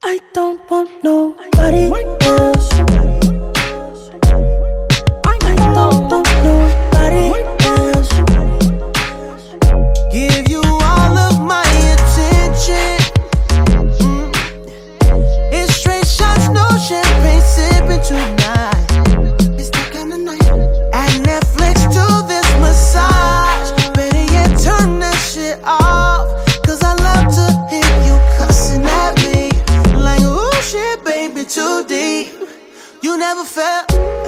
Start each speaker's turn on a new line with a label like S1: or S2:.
S1: I don't want nobody else. I don't want nobody else.
S2: Give you all of my attention. It's straight shots, no champagne sipping tonight. It's the kind of night. At Netflix do this massage. Better yet, turn that shit off. Cause I love to hear you cussing at me. Like, oh shit, baby, too deep. You never felt